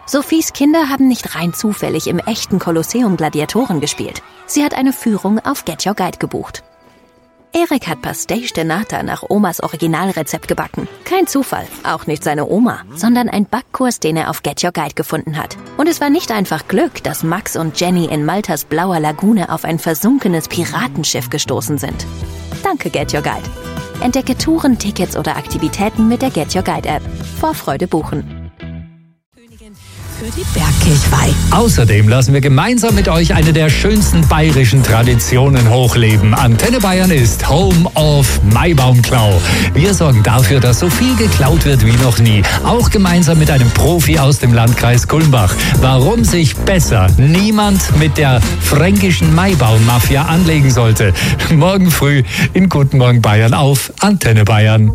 Sophies Kinder haben nicht rein zufällig im echten Kolosseum Gladiatoren gespielt. Sie hat eine Führung auf Get Your Guide gebucht. Erik hat Pastéis de Nata nach Omas Originalrezept gebacken. Kein Zufall, auch nicht seine Oma, sondern ein Backkurs, den er auf Get Your Guide gefunden hat. Und es war nicht einfach Glück, dass Max und Jenny in Maltas blauer Lagune auf ein versunkenes Piratenschiff gestoßen sind. Danke Get Your Guide. Entdecke Touren, Tickets oder Aktivitäten mit der Get Your Guide App. Vorfreude buchen. Für die Bergkirchweih. Außerdem lassen wir gemeinsam mit euch eine der schönsten bayerischen Traditionen hochleben. Antenne Bayern ist Home of Maibaumklau. Wir sorgen dafür, dass so viel geklaut wird wie noch nie. Auch gemeinsam mit einem Profi aus dem Landkreis Kulmbach. Warum sich besser niemand mit der fränkischen Maibaummafia anlegen sollte. Morgen früh in Guten Morgen Bayern auf Antenne Bayern.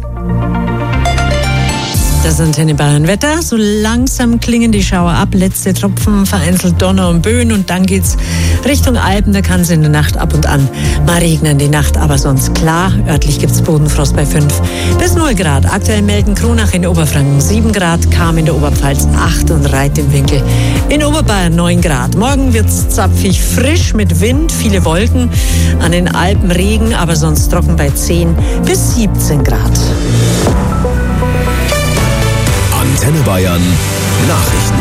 Das Antenne Bayern Wetter. So langsam klingen die Schauer ab. Letzte Tropfen, vereinzelt Donner und Böen. Und dann geht's Richtung Alpen. Da kann es in der Nacht ab und an mal regnen. Die Nacht aber sonst klar. Örtlich gibt's Bodenfrost bei 5 bis 0 Grad. Aktuell melden Kronach in Oberfranken 7 Grad, Cham in der Oberpfalz 8 und Reit im Winkel in Oberbayern 9 Grad. Morgen wird's zapfig frisch mit Wind, viele Wolken. An den Alpen Regen, aber sonst trocken bei 10 bis 17 Grad. Antenne Bayern Nachrichten.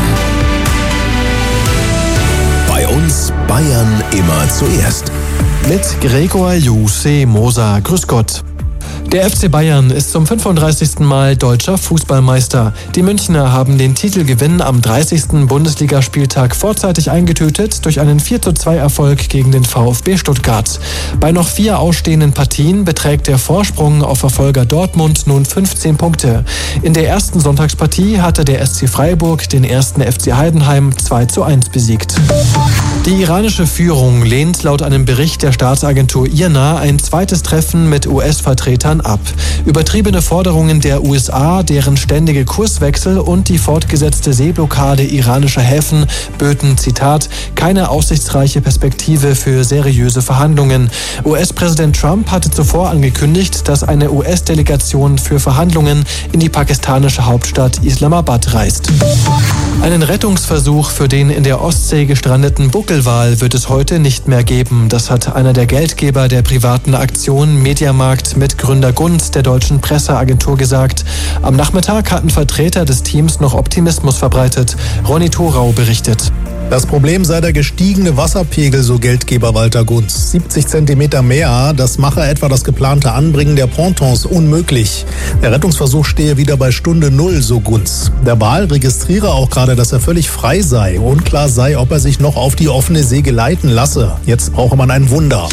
Bei uns Bayern immer zuerst. Mit Gregor Juse Moser. Grüß Gott. Der FC Bayern ist zum 35. Mal deutscher Fußballmeister. Die Münchner haben den Titelgewinn am 30. Bundesligaspieltag vorzeitig eingetütet durch einen 4:2-Erfolg gegen den VfB Stuttgart. Bei noch 4 ausstehenden Partien beträgt der Vorsprung auf Verfolger Dortmund nun 15 Punkte. In der ersten Sonntagspartie hatte der SC Freiburg den ersten FC Heidenheim 2:1 besiegt. Die iranische Führung lehnt laut einem Bericht der Staatsagentur IRNA ein zweites Treffen mit US-Vertretern ab. Übertriebene Forderungen der USA, deren ständige Kurswechsel und die fortgesetzte Seeblockade iranischer Häfen böten, Zitat, keine aussichtsreiche Perspektive für seriöse Verhandlungen. US-Präsident Trump hatte zuvor angekündigt, dass eine US-Delegation für Verhandlungen in die pakistanische Hauptstadt Islamabad reist. Einen Rettungsversuch für den in der Ostsee gestrandeten Buckelwal wird es heute nicht mehr geben. Das hat einer der Geldgeber der privaten Aktion Mediamarkt mit Gründer Gunz der deutschen Presseagentur gesagt. Am Nachmittag hatten Vertreter des Teams noch Optimismus verbreitet. Ronny Thorau berichtet. Das Problem sei der gestiegene Wasserpegel, so Geldgeber Walter Gunz. 70 Zentimeter mehr, das mache etwa das geplante Anbringen der Pontons unmöglich. Der Rettungsversuch stehe wieder bei Stunde 0, so Gunz. Der Wal registriere auch gerade, dass er völlig frei sei. Unklar sei, ob er sich noch auf die offene See geleiten lasse. Jetzt brauche man ein Wunder.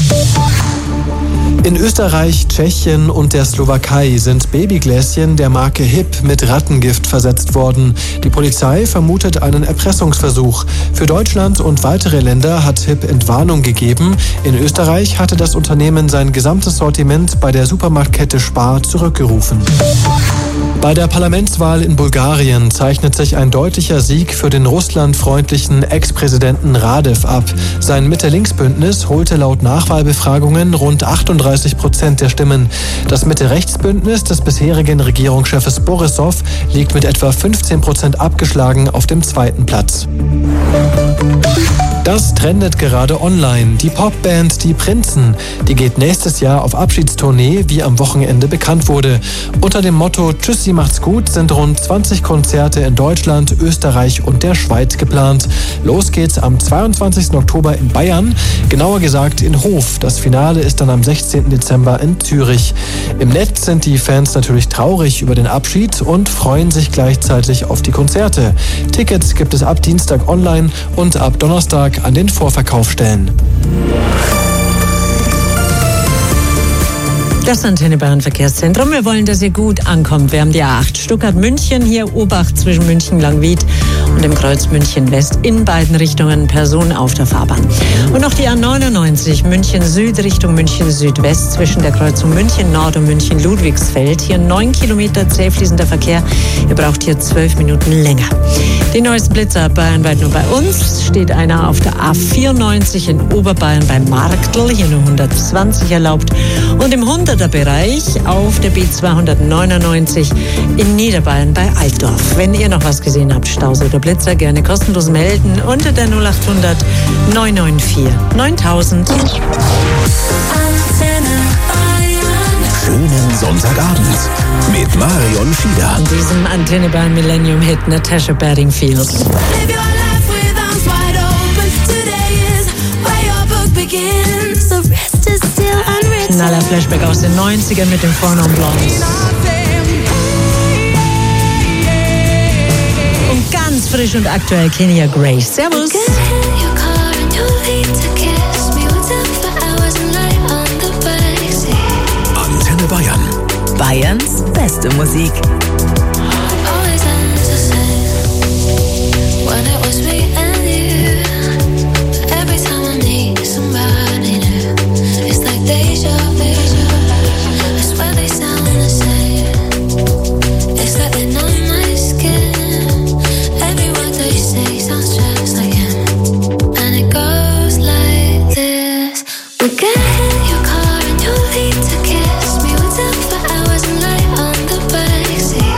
In Österreich, Tschechien und der Slowakei sind Babygläschen der Marke HIP mit Rattengift versetzt worden. Die Polizei vermutet einen Erpressungsversuch. Für Deutschland und weitere Länder hat HIP Entwarnung gegeben. In Österreich hatte das Unternehmen sein gesamtes Sortiment bei der Supermarktkette Spar zurückgerufen. Bei der Parlamentswahl in Bulgarien zeichnet sich ein deutlicher Sieg für den russlandfreundlichen Ex-Präsidenten Radev ab. Sein Mitte-Links-Bündnis holte laut Nachwahlbefragungen rund 38% der Stimmen. Das Mitte-Rechts-Bündnis des bisherigen Regierungschefs Borissow liegt mit etwa 15% abgeschlagen auf dem 2. Platz. Das trendet gerade online. Die Popband Die Prinzen, die geht nächstes Jahr auf Abschiedstournee, wie am Wochenende bekannt wurde. Unter dem Motto Tschüssi, macht's gut sind rund 20 Konzerte in Deutschland, Österreich und der Schweiz geplant. Los geht's am 22. Oktober in Bayern, genauer gesagt in Hof. Das Finale ist dann am 16. Dezember in Zürich. Im Netz sind die Fans natürlich traurig über den Abschied und freuen sich gleichzeitig auf die Konzerte. Tickets gibt es ab Dienstag online und ab Donnerstag an den Vorverkaufsstellen. Das Antenne Bayern Verkehrszentrum. Wir wollen, dass ihr gut ankommt. Wir haben die A8 Stuttgart-München, hier Obach zwischen München-Langwied und dem Kreuz München-West in beiden Richtungen Personen auf der Fahrbahn. Und noch die A99 München-Süd Richtung München-Südwest zwischen der Kreuzung München-Nord und München-Ludwigsfeld. Hier 9 Kilometer zäh fließender Verkehr. Ihr braucht hier 12 Minuten länger. Die neuesten Blitzer bayernweit nur bei uns. Steht einer auf der A94 in Oberbayern bei Marktl, hier nur 120 erlaubt. Und im 100er-Bereich auf der B299 in Niederbayern bei Altdorf. Wenn ihr noch was gesehen habt, Staus oder Blitzer, gerne kostenlos melden unter der 0800 994 9000. Schönen Sonntagabend mit Marion Fieder. In diesem Antenne Bayern Millennium Hit Natasha Bedingfield. Knaller Flashback aus den 90ern mit dem Four Non Blondes. Und ganz frisch und aktuell Kenya Grace. Servus. Antenne Bayern. Bayerns beste Musik. Your car and your feet to kiss me. We'll talk for hours and lie on the backseat.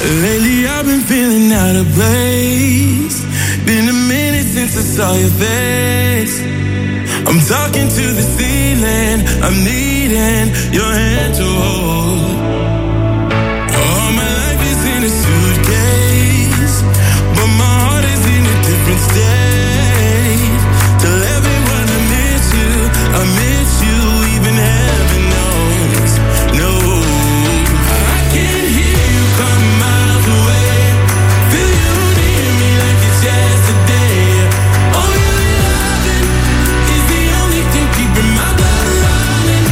Lately I've been feeling out of place. Been a minute since I saw your face. I'm talking to the ceiling. I'm needing your hand to hold. All my life is in a suitcase, but my heart is in a different state. Tell everyone I miss you, even heaven knows. No, I can hear you coming miles away. Feel you near me like it's yesterday. Oh, your loving is the only thing keeping my blood running.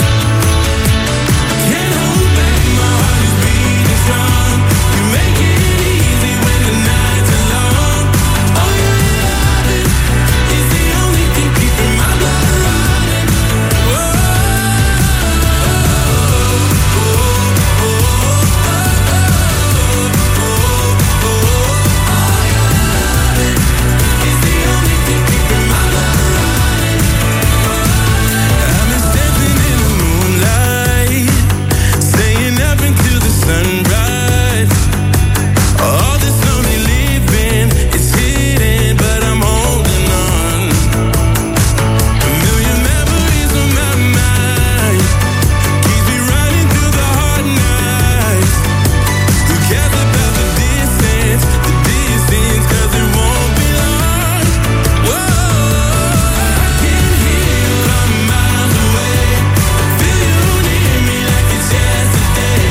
Can't hold back, my heart is beating strong. You make it easy when the nights are long. Oh, your loving is the only thing keeping my blood running. Sunrise. All this lonely living is hidden, but I'm holding on. A million memories on my mind, keep me running through the hard nights. Who cares about the distance, cause it won't be long. Whoa, I can hear you coming miles away. Feel you near me like it's yesterday.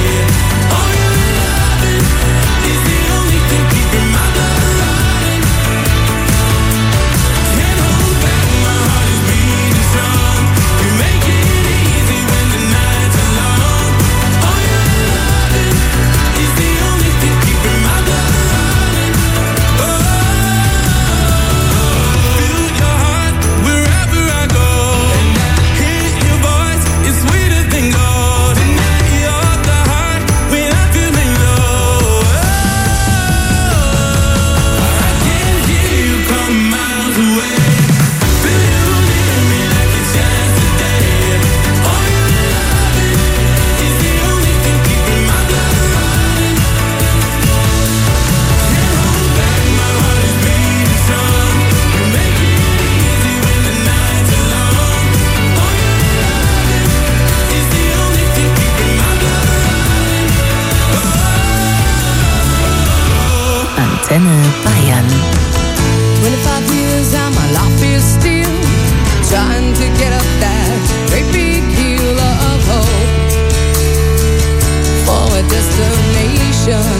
Antenne Bayern. 25 years and my life is still trying to get up that great big hill of hope for a destination.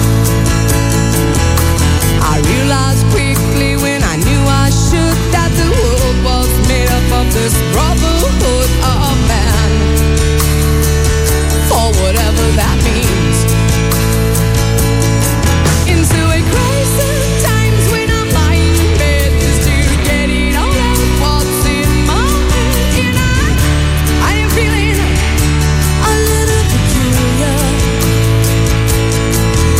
I realized quickly when I knew I should that the world was made up of this brotherhood of man, for whatever that means. Into a crisis times when I'm lying in bed just to get it all out what's in my head. And I am feeling a little peculiar.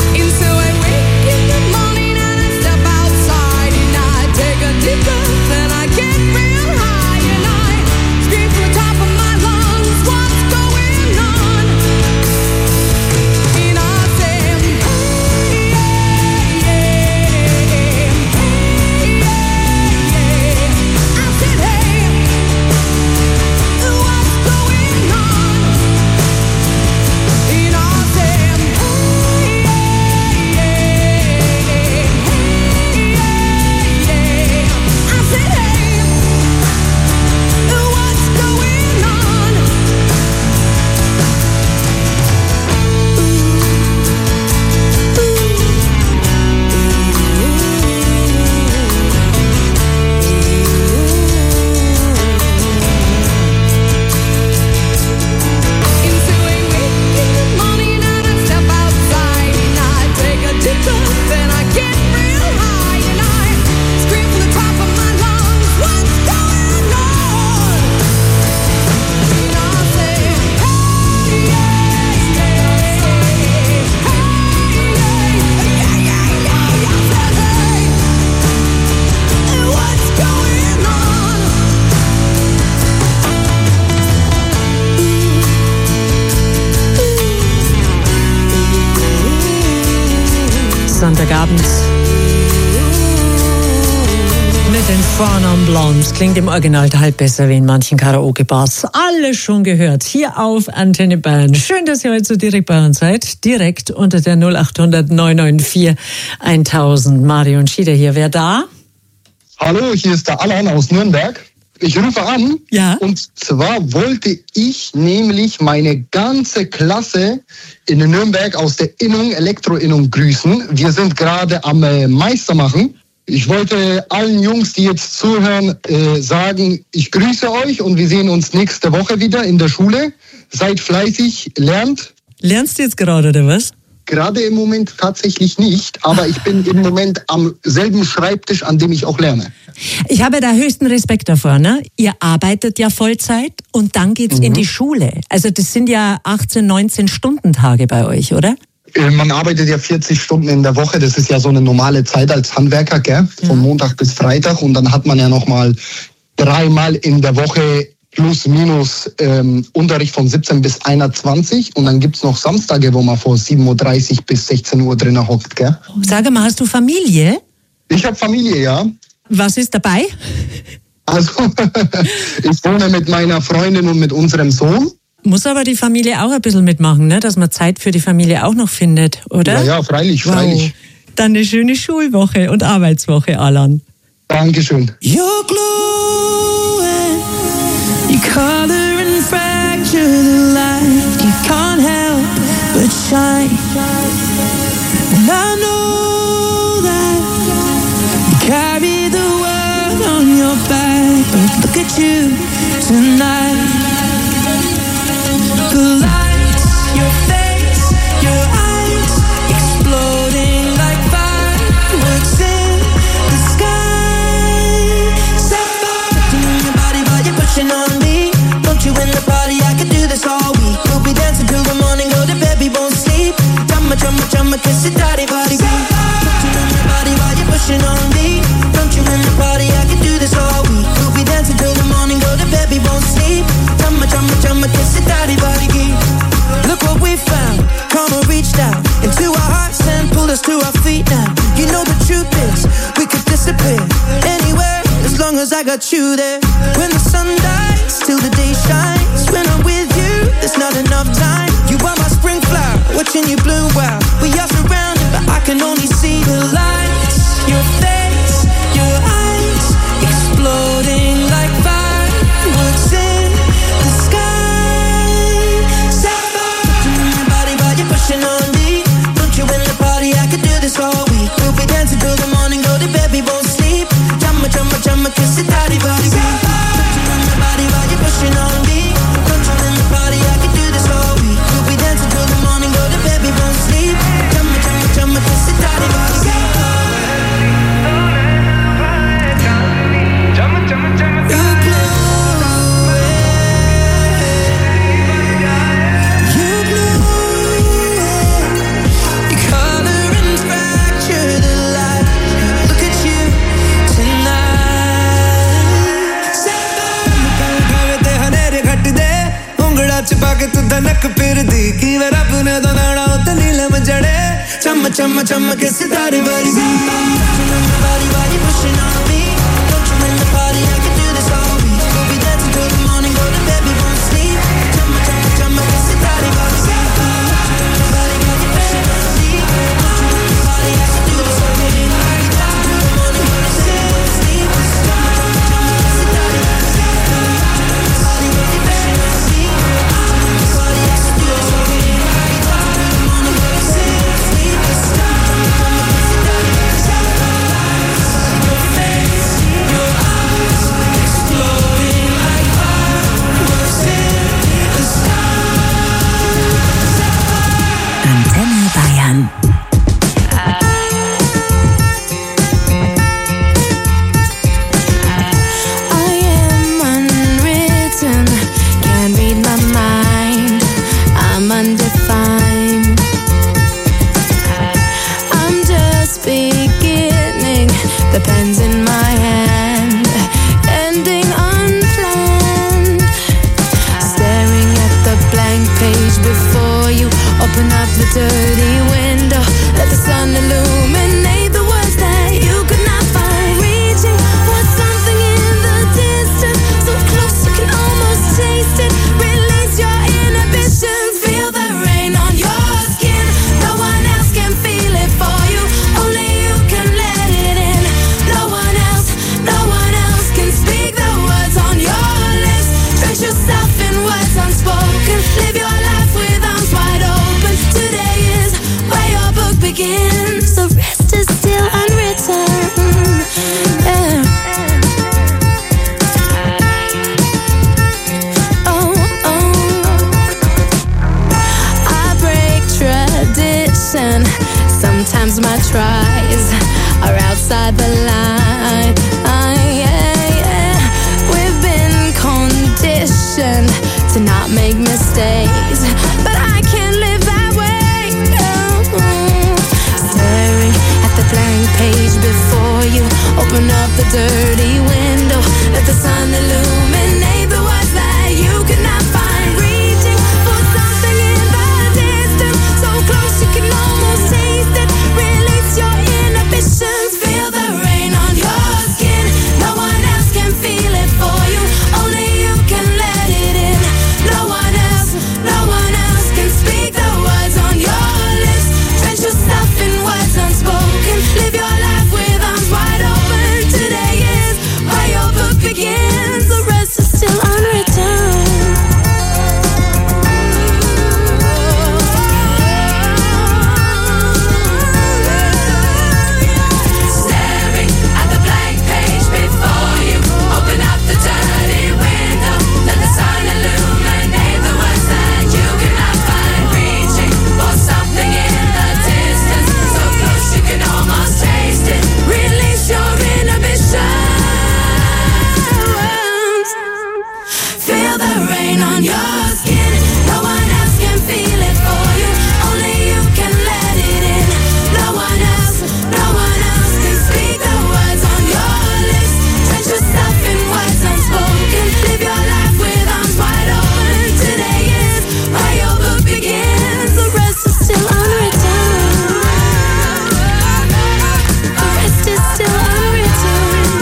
Sonntagabend. Mit den Four Non Blondes. Klingt im Original halb besser wie in manchen Karaoke-Bars. Alles schon gehört. Hier auf Antenne Bayern. Schön, dass ihr heute so direkt bei uns seid. Direkt unter der 0800 994 1000. Mario und Schieder hier. Wer da? Hallo, hier ist der Alan aus Nürnberg. Ich rufe an. Ja. Und zwar wollte ich nämlich meine ganze Klasse in Nürnberg aus der Innung, Elektroinnung grüßen. Wir sind gerade am Meister machen. Ich wollte allen Jungs, die jetzt zuhören, sagen, ich grüße euch und wir sehen uns nächste Woche wieder in der Schule. Seid fleißig, lernt. Lernst du jetzt gerade, oder was? Gerade im Moment tatsächlich nicht, aber ich bin im Moment am selben Schreibtisch, an dem ich auch lerne. Ich habe da höchsten Respekt davor, ne? Ihr arbeitet ja Vollzeit und dann geht's in die Schule. Also das sind ja 18, 19 Stundentage bei euch, oder? Man arbeitet ja 40 Stunden in der Woche, das ist ja so eine normale Zeit als Handwerker, gell? Von Montag bis Freitag und dann hat man ja nochmal 3-mal in der Woche plus minus Unterricht von 17 bis 21 und dann gibt's noch Samstage, wo man von 7.30 Uhr bis 16 Uhr drinnen hockt, gell? Sag mal, hast du Familie? Ich habe Familie, ja. Was ist dabei? Also, ich wohne mit meiner Freundin und mit unserem Sohn. Muss aber die Familie auch ein bisschen mitmachen, ne? Dass man Zeit für die Familie auch noch findet, oder? Ja, freilich, wow. freilich. Dann eine schöne Schulwoche und Arbeitswoche, Alan. Dankeschön. You're glowing, you color and fracture the light. You can't help but shine. And I know that you carry the world on your back. But look at you tonight. The lights, your face, your eyes, exploding like fireworks in the sky. Touching on your body while you're pushing on me. Don't you in the party? I could do this all week. We'll be dancing till the morning, go to bed, we won't sleep. Chumma, chumma, chumma, kiss it, daddy, body, beat. Touching on your body while you're pushing on me. Don't you in the party? I could do this all week. We'll be dancing till the morning, go to bed, we won't sleep. Chumma, chumma, chumma, kiss it, daddy, body, beat. Look what we found. Karma reached out into our hearts and pulled us to our feet now. You know the truth is, we could disappear anywhere as long as I got you there. When the sun dies, till the day shines. When I'm with you, there's not enough time. You are my spring flower, watching you bloom wild. We are surrounded, but I can only see the lights. Your face, your eyes, exploding like fireworks in the sky. Touching on your body while you're pushing on me. Don't you in the party? I could do this all week. We'll be dancing till the morning, go to bed, we won't sleep. Chumma, chumma, chumma, kiss it, daddy, body, beat. Touching on your body while you're pushing on me. Don't you in the party? I could do this all week. We'll be dancing till the morning, go to bed, we won't sleep. Chumma, chumma, chumma, kiss it, daddy, body, beat. धनक फिर दी की वे रब ने तो नाड़ा उत नीलम जड़े चम चम चम के सितारे वाली body while you pushing on me. Don't you in the party? I can do this all week. We'll be dancing till the morning, go to bed, we won't sleep. Chum chum chum के सितारे वाली body while you pushing on me. Don't you in the party? I can do this all week. We'll be dancing till the morning, go to bed, we won't sleep. Chum chum के सितारे वाली body while you pushing on me. Antenne Bayern. I am unwritten, can't read my mind. I'm undefined. I'm just beginning, the pen's in my hand, ending unplanned. Staring at the blank page before you, open up the dirty window. Sometimes my tries are outside the line. We've been conditioned to not make mistakes, but I can't live that way. Staring at the blank page before you, open up the dirty window, let the sun illuminate the words that you could not find. Reaching for something in the distance, so close you can almost taste it. Release your inhibitions, feel the rain on your skin. No one else can feel it for you, only you can let it in. No one else can speak the words on your lips. Drench yourself in words unspoken, live your life with arms wide open. Today is where your book begins, the rest is still unwritten. Staring at the blank page before you, open up the dirty window, let the sun illuminate the words that you cannot find. Reaching for something in the distance, so close you can almost taste it. Release your inhibitions, feel the rain on your skin. No one else can feel it for you, only you can let it in. No one else can speak the words on your lips. Drench yourself in words unspoken, live your life with arms wide open. Today is where your book begins, the rest is still unwritten. The rest is still unwritten.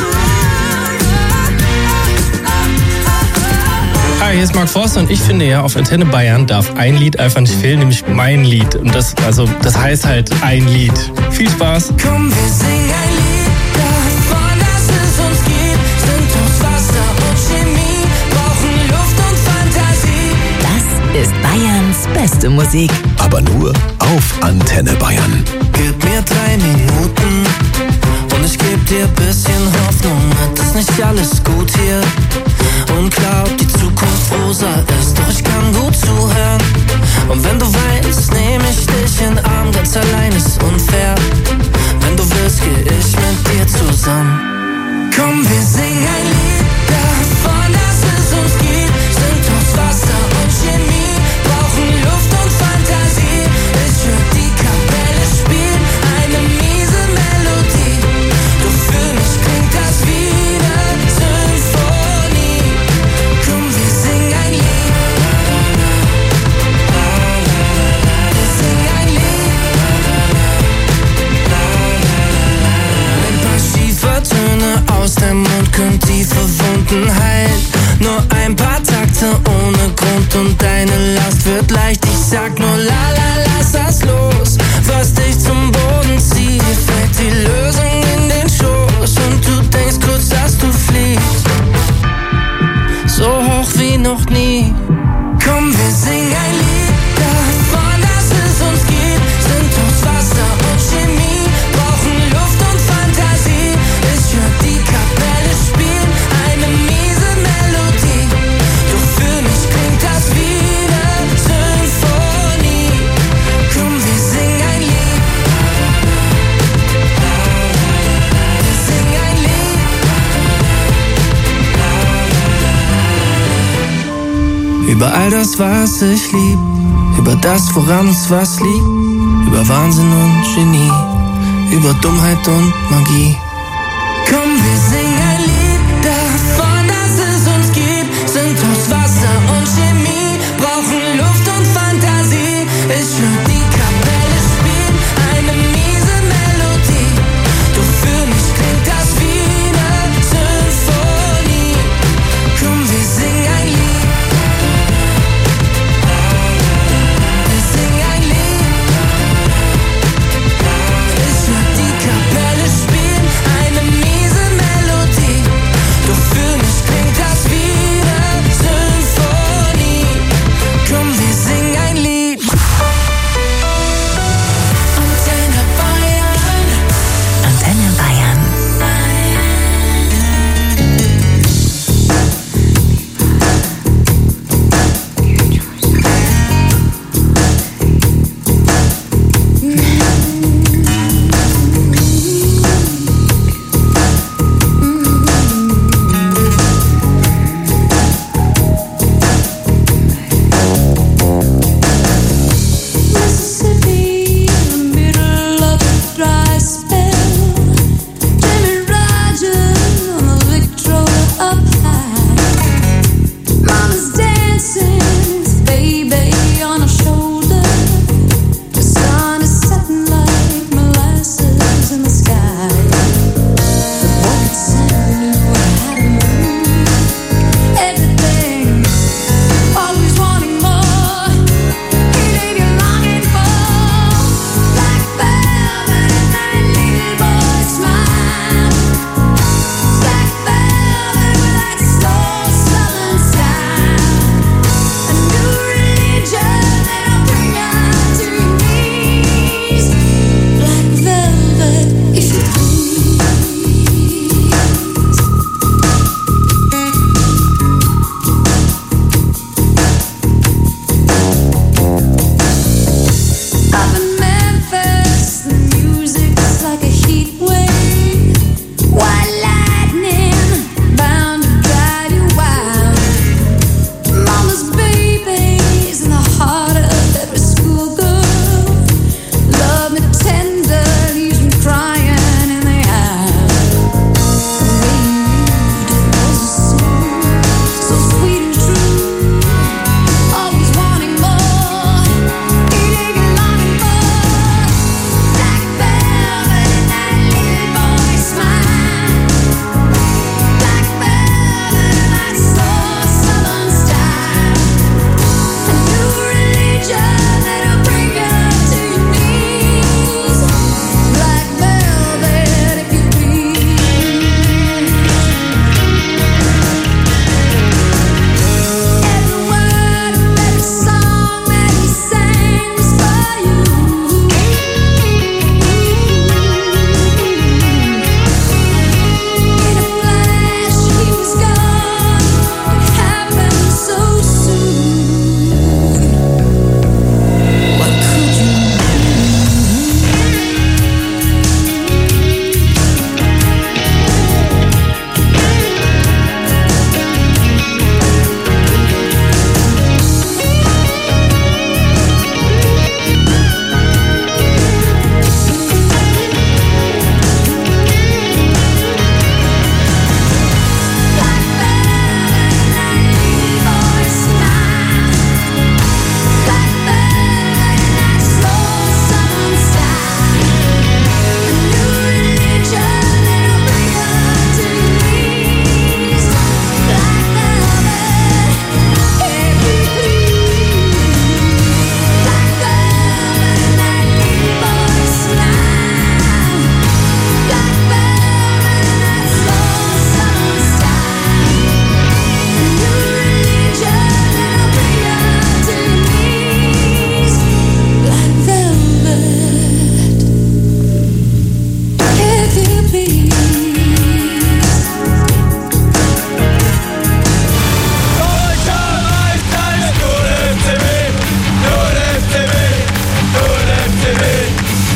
Hi, hier ist Mark Forster und ich finde ja, auf Antenne Bayern darf ein Lied einfach nicht fehlen, nämlich mein Lied. Und das heißt halt ein Lied. Viel Spaß. Komm, wir singen ein Lied davon, dass es uns gibt. Sind aus Wasser und Chemie, brauchen Luft und Fantasie. Das ist Bayerns beste Musik. Aber nur auf Antenne Bayern. Gib mir 3 Minuten und ich geb dir ein bisschen Hoffnung. Es ist nicht alles gut hier und klar, ob die Zukunft rosa ist, doch ich kann gut zuhören. Und wenn du weinst, nehm ich dich in den Arm, ganz allein ist unfair. Wenn du willst, geh ich mit dir zusammen. Komm, wir singen ein Lied davon, dass es uns gibt. Sind aus Wasser und Chemie, brauchen Luft und Fantasie. Ich hör die Kapelle spielen, eine miese Melodie. Doch für mich klingt das wie eine Symphonie. Komm, wir singen ein Lied. Wir singen ein Lied. Ein paar Schiefertöne aus dem Mund können tiefe Wunden heilen. Nur ein paar Takte ohne Grund und deine Last wird leicht. Ich sag nur la la, lass das los, was dich zum Boden zieht. Fällt die Lösung in den Schoß und du denkst kurz, dass du fliegst. So hoch wie noch nie. Komm, wir singen ein Lied davon, dass es uns gibt. Sind aus Wasser und Chemie, brauchen Luft und Fantasie. Ich hör die Kapelle spielen, eine miese Melodie. Doch für mich klingt das wie eine Symphonie. Komm, wir singen ein Lied. Wir singen ein Lied. Über all das, was ich lieb, über das, woran uns was liegt, über Wahnsinn und Genie, über Dummheit und Magie. Komm, wir singen ein Lied davon, dass es uns gibt. Sind aus Wasser und Chemie, brauchen Luft und Fantasie. Ich hör die Kapelle spielen, eine miese Melodie. Doch für mich klingt das wie eine Symphonie. Komm, wir singen ein Lied. Wir singen ein Lied. Ich hör die Kapelle spielen, eine miese Melodie.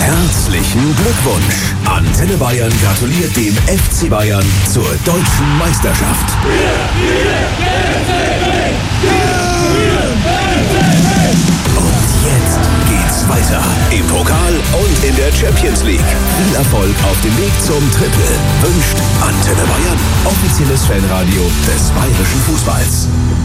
Herzlichen Glückwunsch! Antenne Bayern gratuliert dem FC Bayern zur deutschen Meisterschaft. Und jetzt geht's weiter im Pokal und in der Champions League. Viel Erfolg auf dem Weg zum Triple wünscht Antenne Bayern, offizielles Fanradio des bayerischen Fußballs.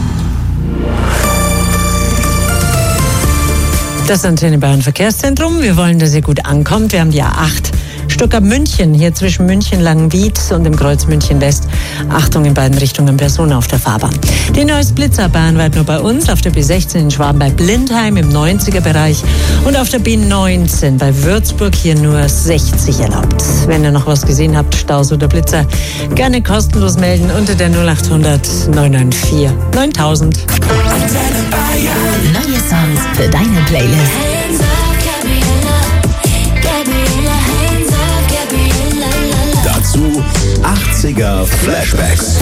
Das Antenne Bayern Verkehrszentrum. Wir wollen, dass ihr gut ankommt. Wir haben die A8 Stuttgart München, hier zwischen München Langenwied und dem Kreuz München West. Achtung, in beiden Richtungen Personen auf der Fahrbahn. Die neues Blitzer bahnweit nur bei uns, auf der B16 in Schwaben bei Blindheim im 90er-Bereich und auf der B19 bei Würzburg hier nur 60 erlaubt. Wenn ihr noch was gesehen habt, Staus oder Blitzer, gerne kostenlos melden unter der 0800 994 9000. Neue Songs für deine Playlist. Dazu 80er Flashbacks.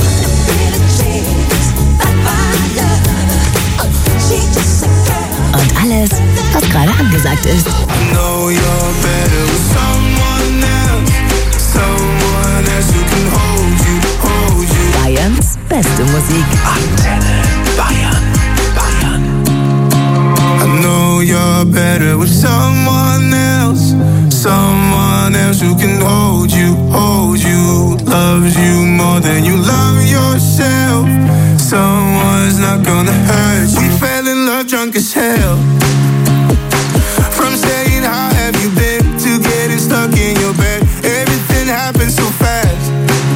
Und alles, was gerade angesagt ist. Bayerns beste Musik. Antenne Bayern. I know you're better with someone else. Someone else who can hold you, loves you more than you love yourself. Someone's not gonna hurt you. We fell in love drunk as hell. From saying how have you been to getting stuck in your bed. Everything happened so fast.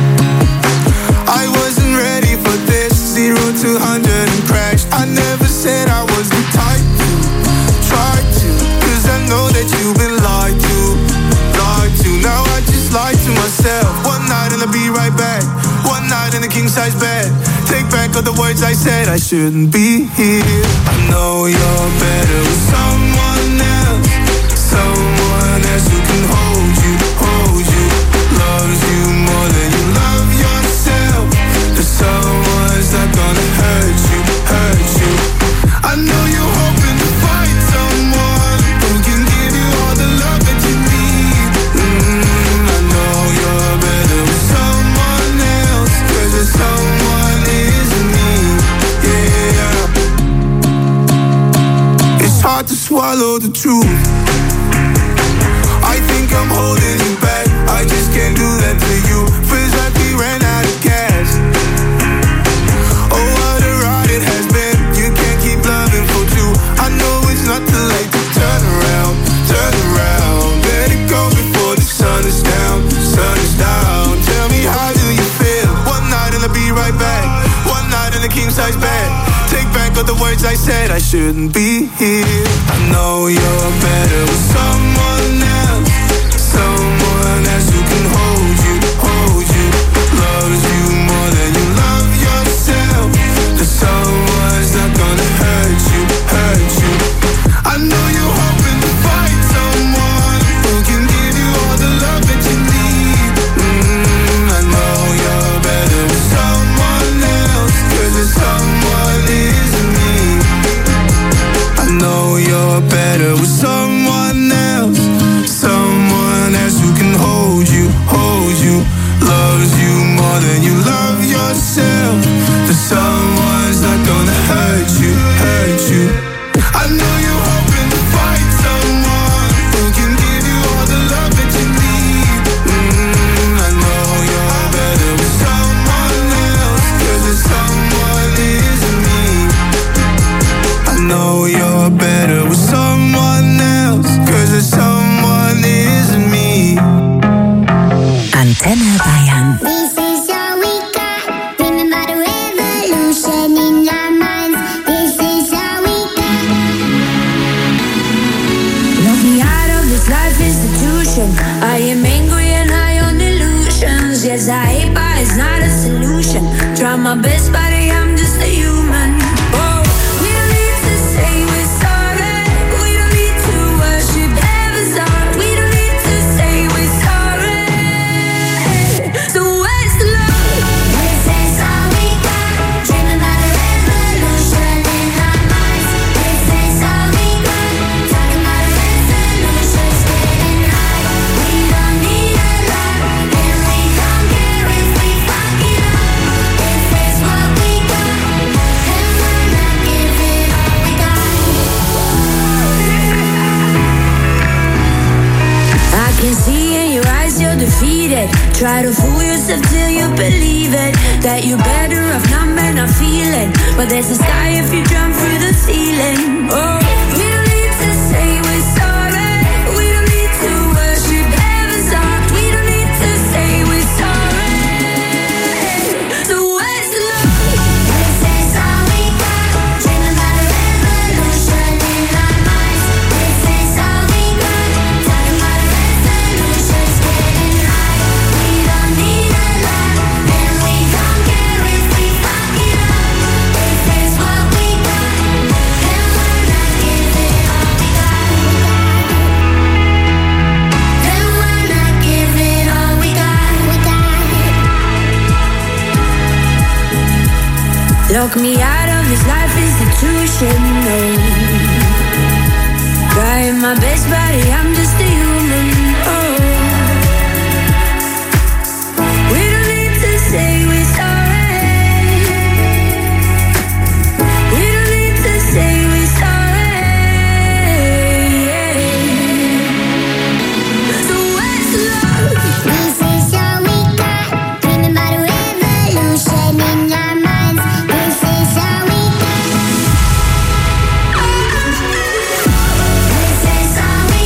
I wasn't ready for this. 0 to 100 and crashed. I never said I was the type to try to, 'cause I know that you've been lied to. Now I just lied to myself. One night and I'll be right back. One night in a king-size bed. Take back all the words I said. I shouldn't be here. I know you're better with someone else. Someone else who can hold you, loves you more than you love yourself. The someone's not gonna hurt you. I know you're hoping to find someone who can give you all the love that you need. I know you're better with someone else, 'cause the someone isn't me. Yeah. It's hard to swallow the truth. I think I'm holding you back. I just can't do that to you. Feels like we ran out of gas. Oh, what a ride it has been. You can't keep loving for two. I know it's not too late to turn around. Let it go before the sun is down. Tell me, how do you feel? One night and I'll be right back. One night in a king-size bed. Take back all the words I said. I shouldn't be here. I know you're better with someone else. Someone else who can hold you, loves you more than you love yourself. The someone's not gonna hurt you. I know you're hoping to find someone who can give you all the love that you need. I know you're better with someone else, 'cause the someone isn't me. I know you're better with someone else. Someone else who can hold you, loves you more than you love yourself. The someone's not gonna hurt you. I know you're hoping to find someone who can give you all the love that you need. I know you're better with someone else, 'cause the someone isn't me. I know you're better with someone else, 'cause the someone isn't me. Antenne Bayern. This is all we got. Remember the revolution in our minds. This is all we got. Lock me out of this life institution. I am angry and high on illusions. Yes, I hate, but it's not a solution. Try my best, but I'm just a human. Oh, we don't need to say we're sorry. We don't need to worship heaven's heart. We don't need to say we're sorry. So where's the love? This is all we got. Dreaming about a revolution in our minds. This is all we got. Talking about a resolution, spreading our defeated. Try to fool yourself till you believe it, that you're better off numb and not feeling. But there's a sky if you jump through the ceiling. Oh, we don't need to say we're sorry. We don't need to worship heaven's heart. We don't need to say we're sorry. So where's the love? This is all we got. Dreaming about a revolution in our minds. This is all we got. Talking about a resolution, getting high. We don't need a lot, and we don't care if we fuck it up. This is what we got, and we're not giving all we got. Then we're not giving all we got. Lock me out of this life institution, no. Trying my best, buddy, I'm just a human, oh. We don't need to say we're sorry. We don't need to say we're sorry. So where's the love? This is all we got. Dreaming about a revolution in our minds. This is all we got. This is all we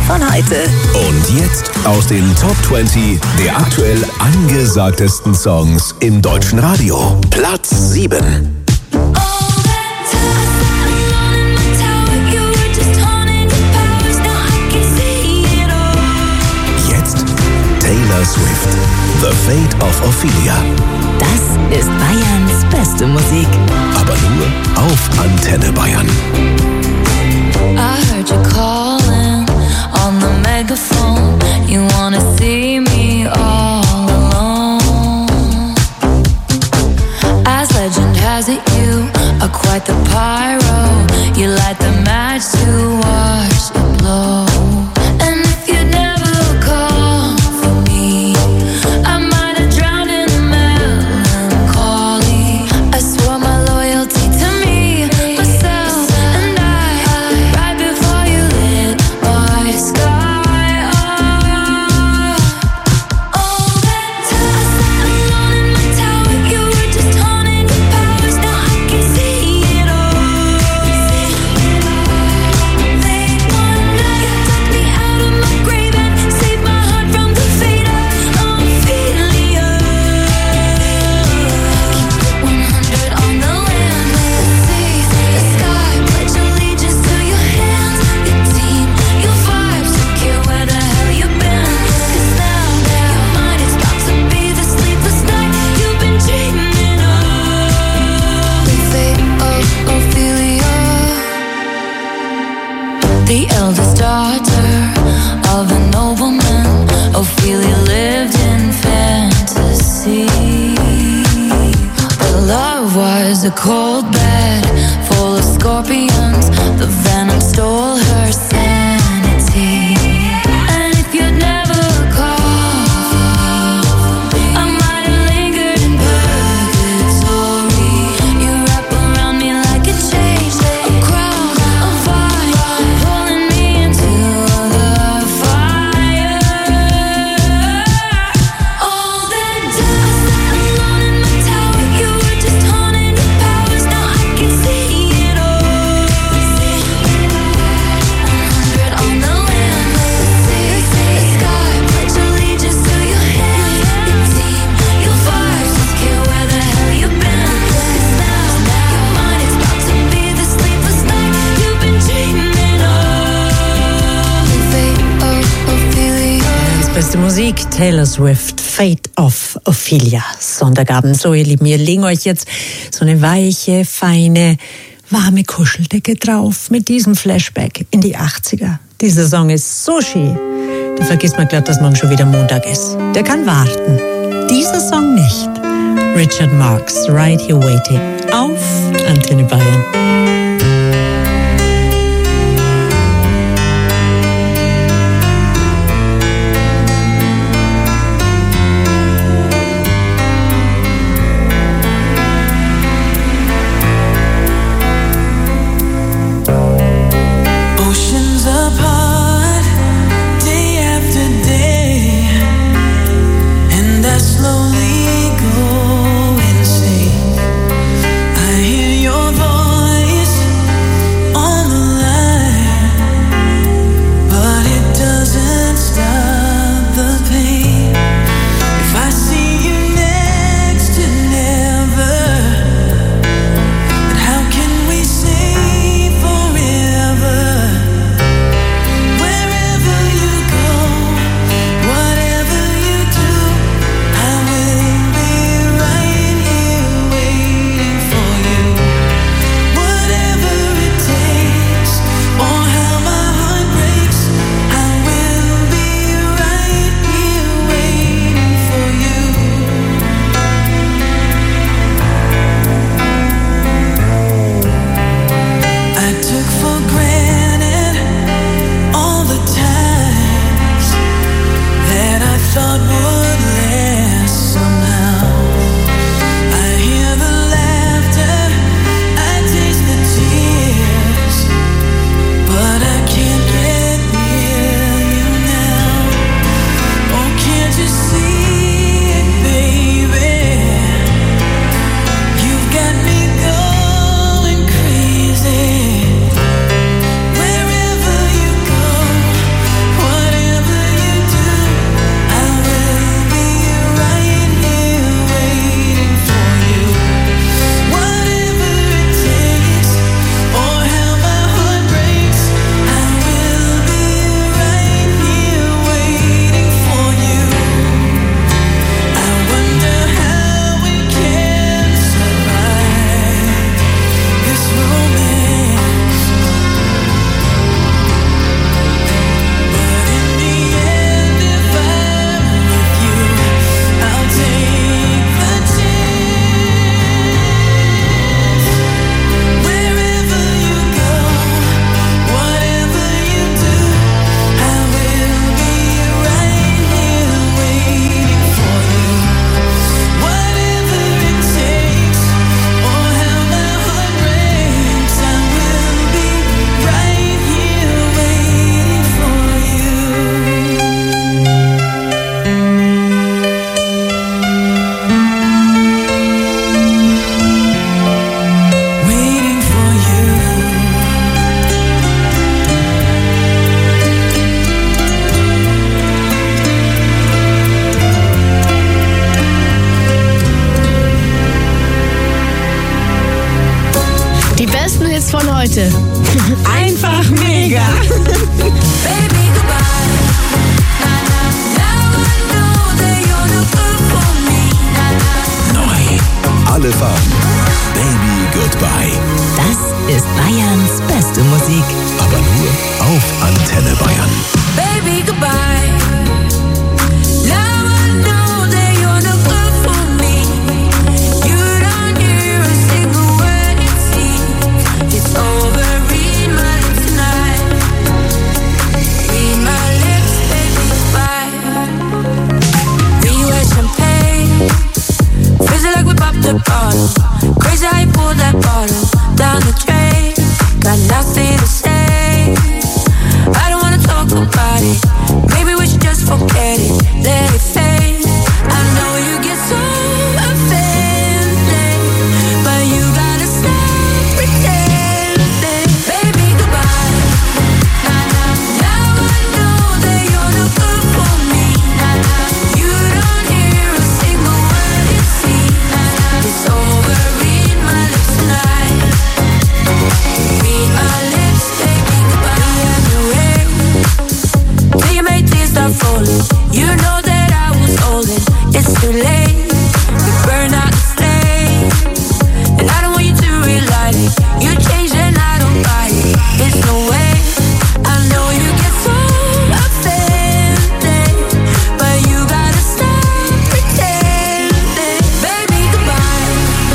von heute. Und jetzt aus den Top 20 der aktuell angesagtesten Songs im deutschen Radio. Platz 7. Taylor Swift, The Fate of Ophelia. Das ist Bayerns beste Musik. Aber nur auf Antenne Bayern. I heard you calling on the megaphone. You wanna see me all alone. As legend has it, you are quite the pyro. You light the match to watch it blow. And if you'd never call for me, I might have drowned in the melancholy. I swore my loyalty to me, myself, and I, right before you lit my sky up. All that time I sat alone in my tower, you were just haunting your powers. Now I can see it all. Late one night, you took me out of my grave and saved my heart from the fate of Ophelia. Keep it 100 on the land, the sea, the sky. Pledge allegiance to your hands, your team, your vibes. Don't care where the hell you've been. 'Cause now your mind is about to be the sleepless night you've been dreaming of. The fate of Ophelia. The eldest daughter of a nobleman, Ophelia lived in fantasy. Her love was a cold bed full of scorpions. The venom stole her sanity. And if you'd never called for me, I might have lingered in purgatory. You wrap around me like a chain, a crown of fire, pulling me into the fire. All that time I sat alone in my tower, you were just haunting your powers. Now I can see it all. 100 on the land, the sea, the sky. Pledge allegiance to your hands, your team, your vibes. Don't care where the hell you've been. 'Cause now your mind is about to be the sleepless night you've been dreaming of. The fate of Ophelia. Das beste Musik, Taylor Swift, Fate of Ophelia. Sonntagabend. So, ihr Lieben, wir legen euch jetzt so eine weiche, feine, warme Kuscheldecke drauf mit diesem Flashback in die 80er. Dieser Song ist so schön. Da vergisst man glatt, dass morgen schon wieder Montag ist. Der kann warten. Dieser Song nicht. Richard Marx, Right Here Waiting. Auf Antenne Bayern. Oceans apart, day after day, and I slowly go insane. I hear your voice Die besten Hits von heute. Einfach mega. Baby, goodbye. Now I know that you're not good for me. Neu. Alle Farben. Baby Goodbye. Das ist Bayerns beste Musik. Aber nur auf Antenne Bayern. Baby, goodbye. Now I know that you're not good for me. You don't hear a single word it seems. It's over, read my lips tonight. Read my lips, baby, goodbye. We wear champagne. Feels like we popped the bottle. Crazy how you pulled that bottle down the drain. Got nothing to say. I don't wanna talk about it. Maybe we should just forget it. Let it fade. I know you get so offended, but you gotta stop pretending. Baby, goodbye. Now I know that you're not good for me. You don't hear a single word it seems. It's over, read my lips tonight. Read my lips, baby, goodbye. Till you made tears start falling. You know that I was holding. It's too late. You burned out the flame, and I don't want you to relight it. You changed and I don't buy it. There's no way. I know you get so offended, but you gotta stop pretending. Baby, goodbye.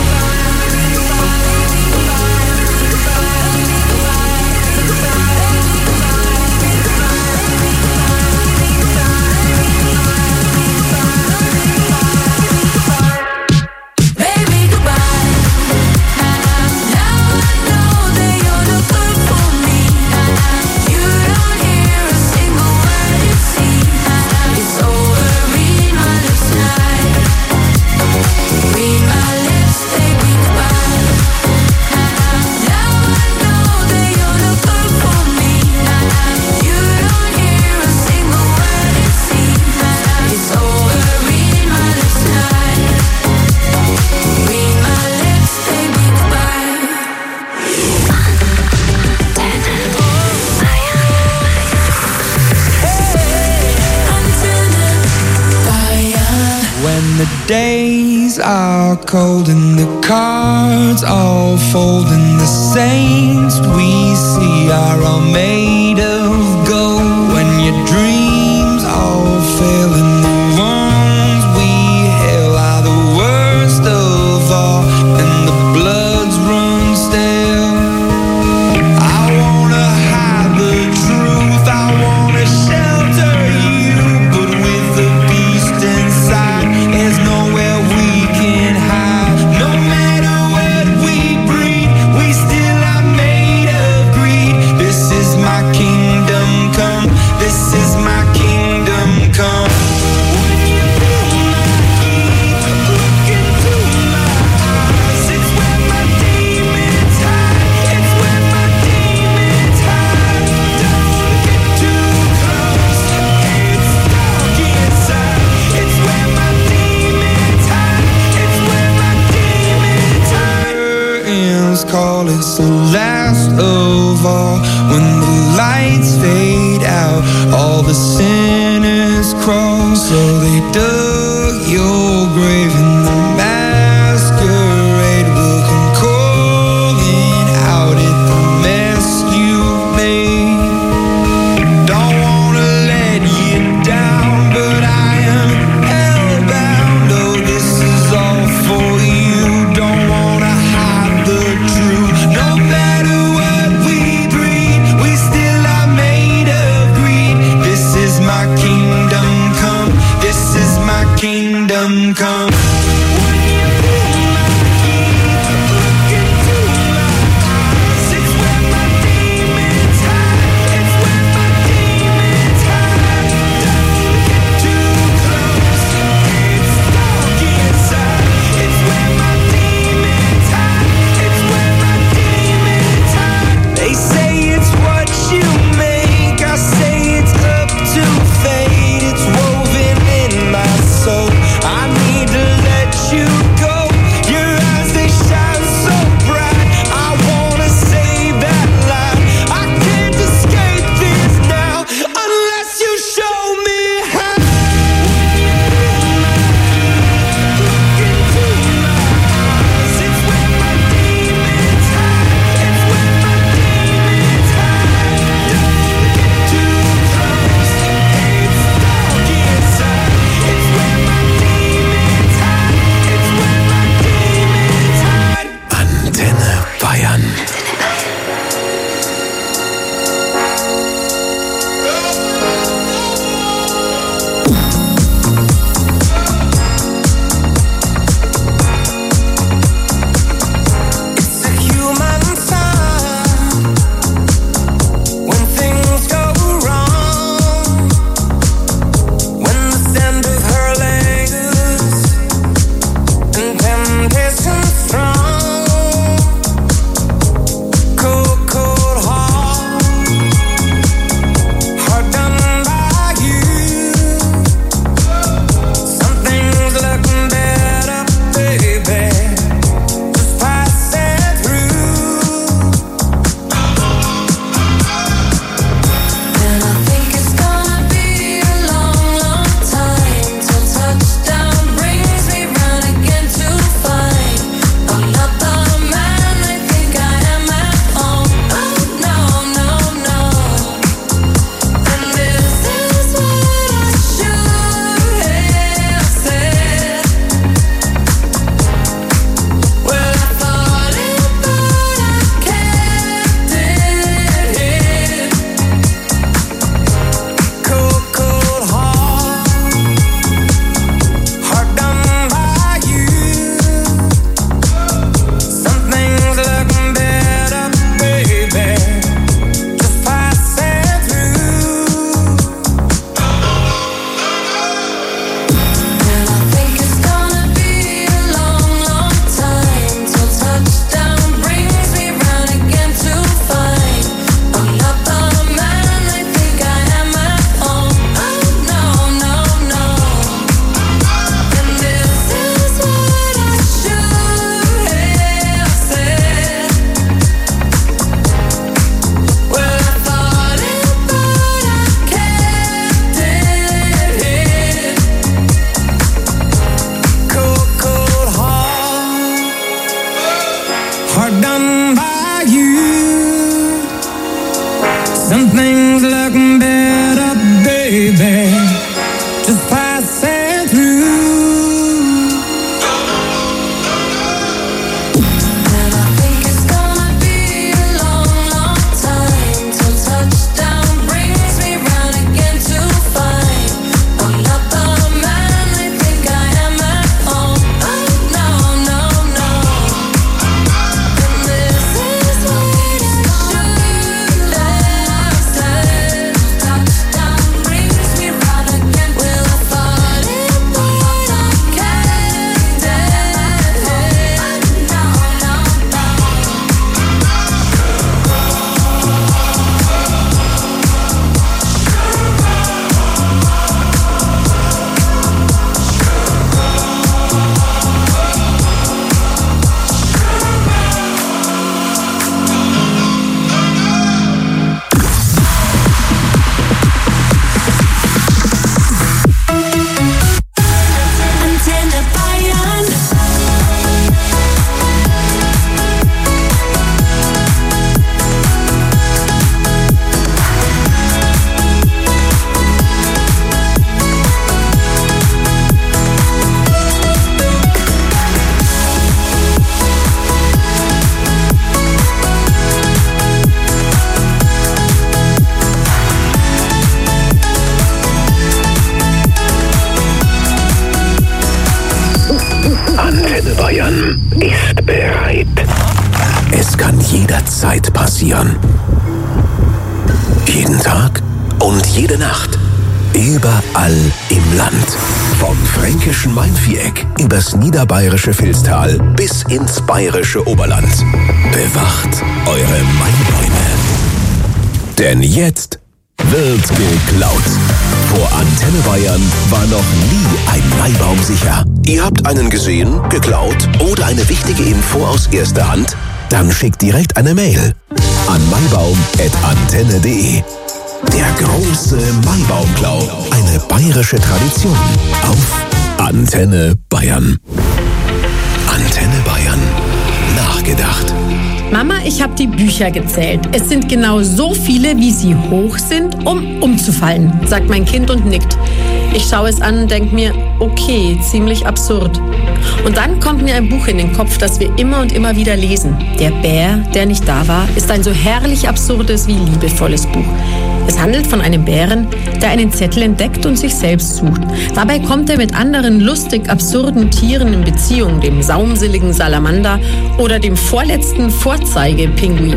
Baby, goodbye. Now I know that you're not good for me. You don't hear a single word it seems. It's over, read my lips tonight. Read my lips, baby, goodbye. Now I know that you're not good for me. You don't hear a single word it seems. It's over, read my lips tonight. Read my lips, baby, goodbye. When the days are cold and the cards all fold and the saints we see are all made of gold. When your dreams all fail and the ones we hail are the worst of all and the bloods run stale. I wanna hide the truth, I wanna shelter you, but with the beast inside, there's nowhere we can hide. No matter what we breed, we still are made of greed. This is my kingdom come, this is my kingdom come. When you feel my heat, look into my eyes. It's where my demons hide, it's where my demons hide. Don't get too close, it's dark inside. It's where my demons hide, it's where my demons hide. Curtains call, it's the last of all. When the lights fade out, all the sinners crawl. So they dug your grave and the masquerade will come calling out at the mess you made. Don't wanna let you down, but I am hellbound. Oh, this is all for you. Don't wanna hide the truth. No matter what we breed, we still are made of greed. This is my kingdom come, this is my jederzeit passieren. Jeden Tag und jede Nacht. Überall im Land. Vom fränkischen Mainviereck übers niederbayerische Vilstal bis ins bayerische Oberland. Bewacht eure Maibäume. Denn jetzt wird geklaut. Vor Antenne Bayern war noch nie ein Maibaum sicher. Ihr habt einen gesehen, geklaut oder eine wichtige Info aus erster Hand? Dann schickt direkt eine Mail an maibaum@antenne.de. Der große Maibaumklau. Eine bayerische Tradition auf Antenne Bayern. Antenne Bayern. Nachgedacht. Mama, ich habe die Bücher gezählt. Es sind genau so viele, wie sie hoch sind, um umzufallen, sagt mein Kind und nickt. Ich schaue es an und denke mir, okay, ziemlich absurd. Und dann kommt mir ein Buch in den Kopf, das wir immer und immer wieder lesen. Der Bär, der nicht da war, ist ein so herrlich absurdes wie liebevolles Buch. Es handelt von einem Bären, der einen Zettel entdeckt und sich selbst sucht. Dabei kommt er mit anderen lustig absurden Tieren in Beziehung, dem saumseligen Salamander oder dem vorletzten Vorzeigepinguin.